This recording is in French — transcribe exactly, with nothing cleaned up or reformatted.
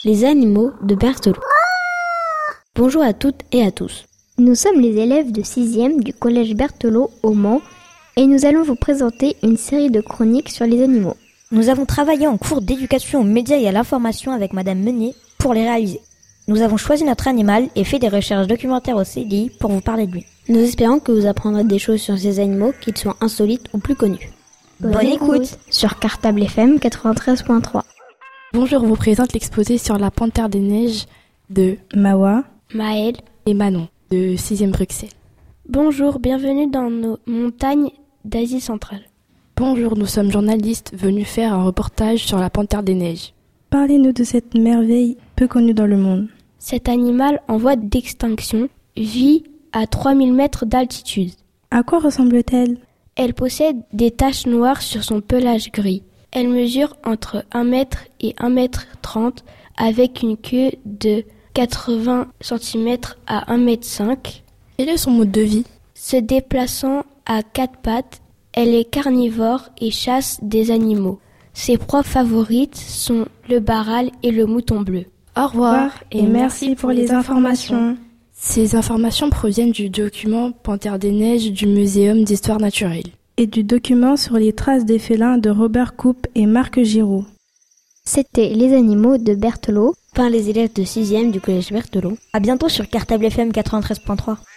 Les animaux de Berthelot. Bonjour à toutes et à tous. Nous sommes les élèves de sixième du collège Berthelot au Mans et nous allons vous présenter une série de chroniques sur les animaux. Nous avons travaillé en cours d'éducation aux médias et à l'information avec Madame Meunier pour les réaliser. Nous avons choisi notre animal et fait des recherches documentaires au C D I pour vous parler de lui. Nous espérons que vous apprendrez des choses sur ces animaux, qu'ils soient insolites ou plus connus. Bonne, Bonne écoute, écoute sur Cartable F M quatre-vingt-treize point trois. Bonjour, je vous présente l'exposé sur la panthère des neiges de Mawa, Maël et Manon de sixième Bruxelles. Bonjour, bienvenue dans nos montagnes d'Asie centrale. Bonjour, nous sommes journalistes venus faire un reportage sur la panthère des neiges. Parlez-nous de cette merveille peu connue dans le monde. Cet animal en voie d'extinction vit à trois mille mètres d'altitude. À quoi ressemble-t-elle ? Elle possède des taches noires sur son pelage gris. Elle mesure entre un mètre et un mètre trente avec une queue de quatre-vingts centimètres à un mètre cinq. Quel est son mode de vie ? Se déplaçant à quatre pattes, elle est carnivore et chasse des animaux. Ses proies favorites sont le baral et le mouton bleu. Au revoir et merci pour les informations. Ces informations proviennent du document Panthère des neiges du Muséum d'histoire naturelle et du document sur les traces des félins de Robert Coupe et Marc Giraud. C'était les animaux de Berthelot par les élèves de sixième du collège Berthelot. À bientôt sur Cartable F M quatre-vingt-treize point trois.